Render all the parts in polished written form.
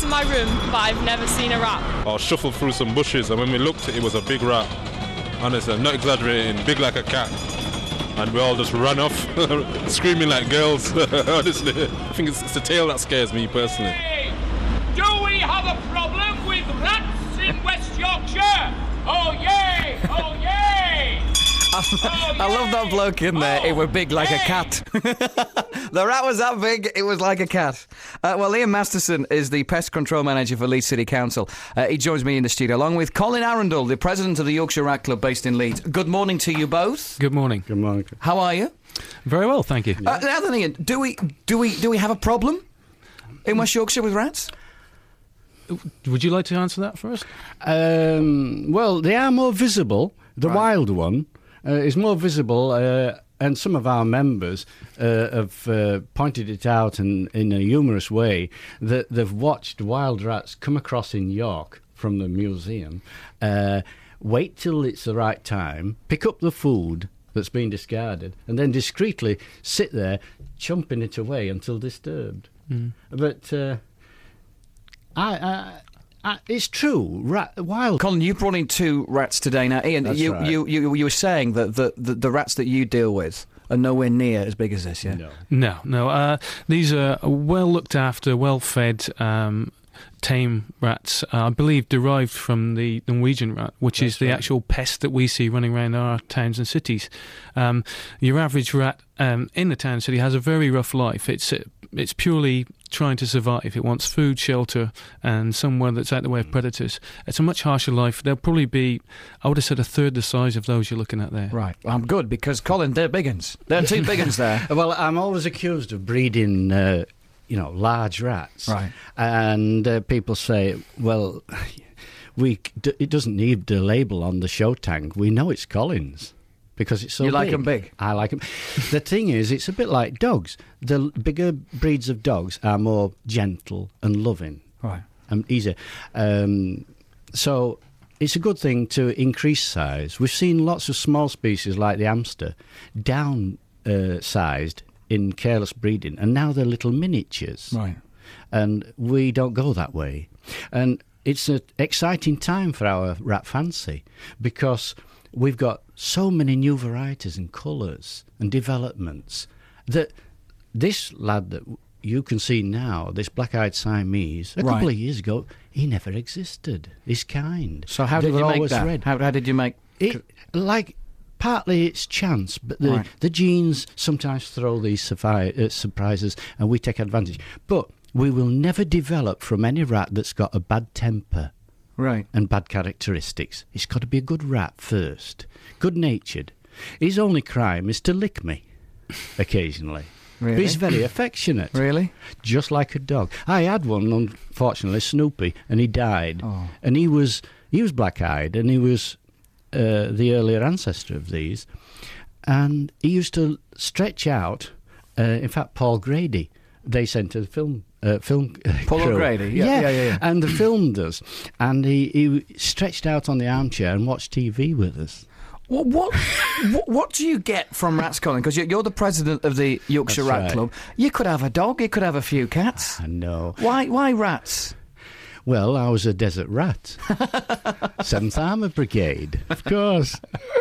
my room, but I've never seen a rat. I shuffled through some bushes, and when we looked, it was a big rat. Honestly, I'm not exaggerating, big like a cat. And we all just ran off, screaming like girls. Honestly, I think it's the tail that scares me personally. Hey, do we have a problem with rats in West Yorkshire? Oh yay! Oh yay! I love that bloke in there. It were big like a cat. The rat was that big, it was like a cat. Well, Ian Masterson is the Pest Control Manager for Leeds City Council. He joins me in the studio, along with Colin Arundel, the President of the Yorkshire Rat Club based in Leeds. Good morning to you both. Good morning. Good morning. How are you? Very well, thank you. Now then, Ian, do we have a problem in West Yorkshire with rats? Would you like to answer that first? Well, they are more visible. The wild one is more visible, and some of our members have pointed it out in a humorous way that they've watched wild rats come across in York from the museum, wait till it's the right time, pick up the food that's been discarded, and then discreetly sit there, chomping it away until disturbed. But it's true. Wild. Colin, you brought in 2 rats today. Now, Ian, That's you, right. you were saying that the rats that you deal with are nowhere near as big as this, yeah? No. These are well looked after, well fed, tame rats. I believe derived from the Norwegian rat, which is the actual pest that we see running around our towns and cities. Your average rat in the town and city has a very rough life. It's purely trying to survive. It wants food, shelter, and somewhere that's out the way of predators. It's a much harsher life. They'll probably be, I would have said, a third the size of those you're looking at there. Right. Well, I'm good, because, Colin, they're big uns. They're 2 big uns there. Well, I'm always accused of breeding, large rats. Right. And people say, well, it doesn't need a label on the show tank. We know it's Collins. Because it's so You big. like them big? I like them. The thing is, it's a bit like dogs. The bigger breeds of dogs are more gentle and loving. Right. And easier. So it's a good thing to increase size. We've seen lots of small species like the hamster down-sized in careless breeding, and now they're little miniatures. Right. And we don't go that way. And it's an exciting time for our rat fancy, because we've got so many new varieties and colours and developments that this lad that you can see now, this black-eyed Siamese, a couple of years ago, he never existed. His kind. So how did you make always that? red. How did you make... It, partly it's chance, but the genes sometimes throw these surprises, and we take advantage. But we will never develop from any rat that's got a bad temper. Right. And bad characteristics. It's got to be a good rat first. Good-natured. His only crime is to lick me, occasionally. Really? But he's very affectionate. Really? Just like a dog. I had one, unfortunately, Snoopy, and he died. Oh. And he was black-eyed, and he was the earlier ancestor of these. And he used to stretch out. In fact, Paul Grady, they sent a film Paul crew. O'Grady, yeah. And they filmed us, and he stretched out on the armchair and watched TV with us. What do you get from rats, Colin? Because you're the president of the Yorkshire That's Rat right. Club. You could have a dog, you could have a few cats. I know. Why rats? Well, I was a desert rat. 7th Armour Brigade, of course.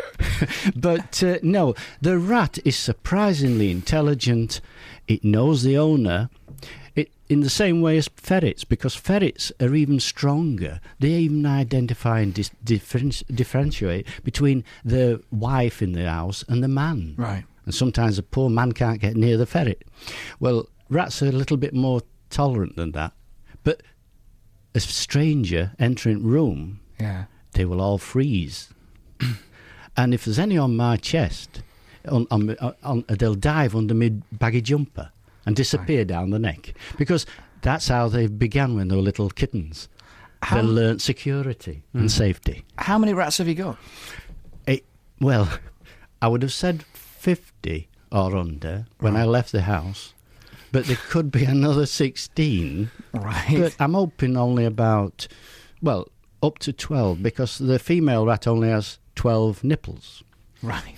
But no, the rat is surprisingly intelligent. It knows the owner. In the same way as ferrets, because ferrets are even stronger. They even identify and differentiate between the wife in the house and the man. Right. And sometimes the poor man can't get near the ferret. Well, rats are a little bit more tolerant than that. But a stranger entering room, they will all freeze. And if there's any on my chest, they'll dive under my baggy jumper and disappear down the neck. Because that's how they began when they were little kittens. They learnt security and safety. How many rats have you got? Well, I would have said 50 or under when I left the house. But there could be another 16. Right. But I'm hoping only about, up to 12, because the female rat only has 12 nipples. Right.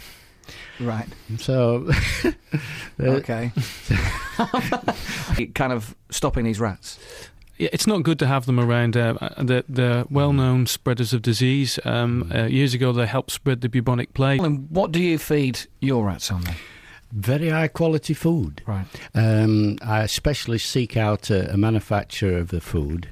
So... Okay. Kind of stopping these rats. it's not good to have them around. They're well-known spreaders of disease. Years ago, they helped spread the bubonic plague. And what do you feed your rats on then? Very high quality food. Right. I especially seek out a manufacturer of the food.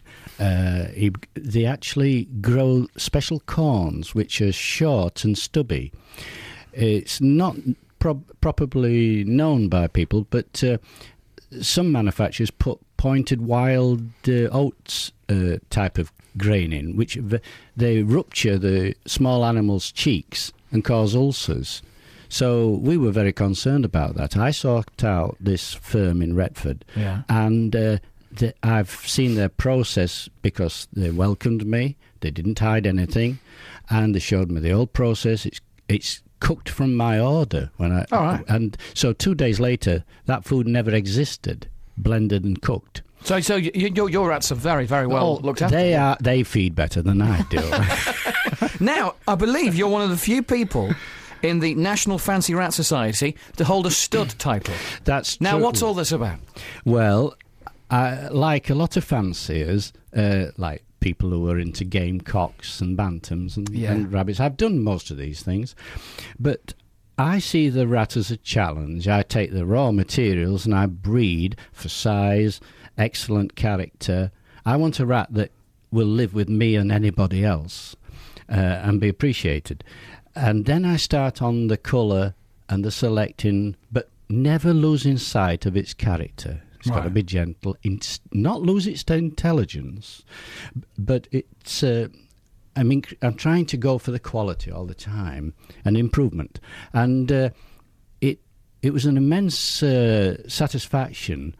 They actually grow special corns which are short and stubby. It's not properly known by people, but some manufacturers put pointed wild oats type of grain in, which they rupture the small animals' cheeks and cause ulcers. So we were very concerned about that. I sought out this firm in Retford, and I've seen their process because they welcomed me. They didn't hide anything, and they showed me the old process. It's cooked from my order and so 2 days later, that food never existed, blended and cooked. So your rats are very, very well looked after. They feed better than I do. Now, I believe you're one of the few people in the National Fancy Rat Society to hold a stud title. That's true. Now, what's all this about? Well, like a lot of fanciers, like people who are into gamecocks and bantams and rabbits, I've done most of these things, but I see the rat as a challenge. I take the raw materials and I breed for size, excellent character. I want a rat that will live with me and anybody else and be appreciated. And then I start on the colour and the selecting, but never losing sight of its character. It's got to be gentle, not lose its intelligence, but it's. I'm trying to go for the quality all the time and improvement, and it was an immense satisfaction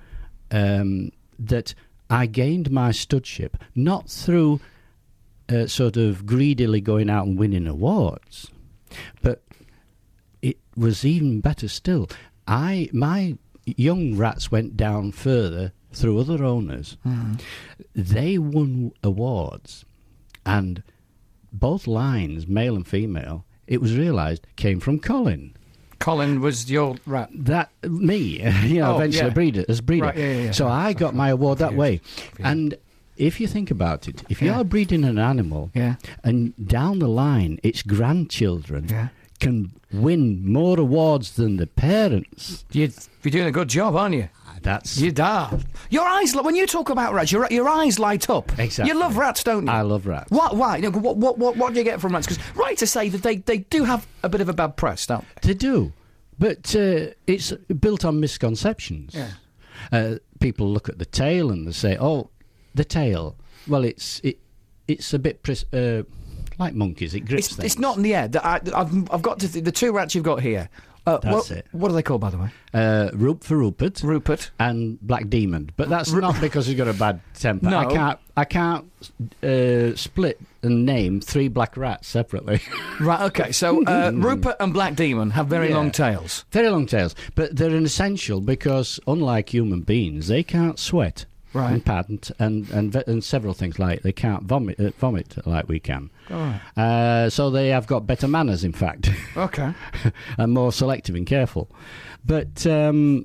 that I gained my studship not through sort of greedily going out and winning awards, but it was even better still. My young rats went down further through other owners. They won awards, and both lines, male and female, it was realised, came from Colin. Colin was your rat? Me, eventually breeder. Right, so I got my award that way. And if you think about it, if you're breeding an animal, and down the line its grandchildren can win more awards than the parents. You're doing a good job, aren't you? You are. Your eyes, when you talk about rats, your eyes light up. Exactly. You love rats, don't you? I love rats. Why? What do you get from rats? Because right to say that they do have a bit of a bad press, don't they? They do, but it's built on misconceptions. People look at the tail and they say, "Oh, the tail. Well, it's a bit like monkeys. It grips things." It's not in the air. I've got the two rats you've got here. That's it. What are they called, by the way? Rupert. Rupert. And Black Demon. But that's not because he's got a bad temper. No. I can't split and name 3 black rats separately. Right, okay. So Rupert and Black Demon have very long tails. Very long tails. But they're an essential because, unlike human beings, they can't sweat. Right. And pant and several things like they can't vomit like we can. All right. So they have got better manners, in fact. Okay. And more selective and careful. But the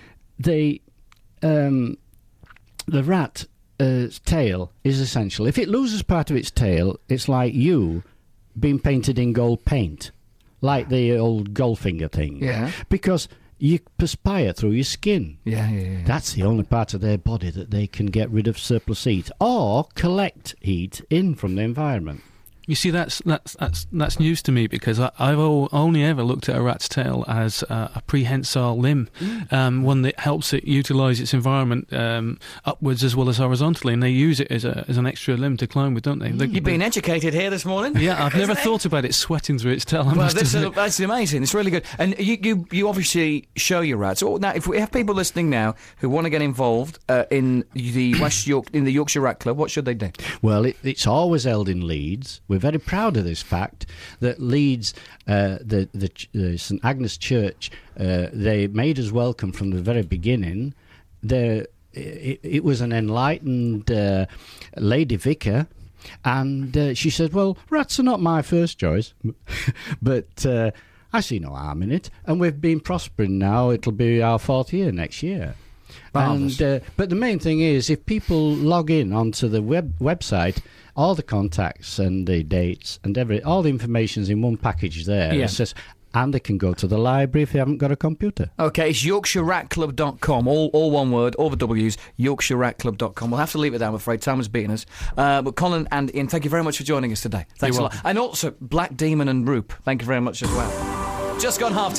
rat tail is essential. If it loses part of its tail, it's like you being painted in gold paint, like the old Goldfinger thing. Yeah. Because you perspire through your skin. Yeah. That's the only part of their body that they can get rid of surplus heat or collect heat in from the environment. You see, that's news to me because I've only ever looked at a rat's tail as a prehensile limb, one that helps it utilise its environment upwards as well as horizontally, and they use it as an extra limb to climb with, don't they? You've been educated here this morning. Yeah, I've never thought about it sweating through its tail. That's amazing. It's really good. And you obviously show your rats. Now, if we have people listening now who want to get involved in the Yorkshire Rat Club, what should they do? Well, it's always held in Leeds. We're very proud of this fact that Leeds, the St Agnes Church, they made us welcome from the very beginning. It was an enlightened lady vicar, and she said, "Well, rats are not my first choice, but I see no harm in it, and we've been prospering now. It'll be our 4th year next year." Marvellous. But the main thing is, if people log in onto the website, all the contacts and the dates and all the information's in one package there. Yeah. It says, and they can go to the library if they haven't got a computer. Okay, it's YorkshireRatClub.com, all one word, all the W's, YorkshireRatClub.com. We'll have to leave it there, I'm afraid. Time has beaten us. But Colin and Ian, thank you very much for joining us today. Thanks a lot. And also, Black Demon and Roop, thank you very much as well. Just gone half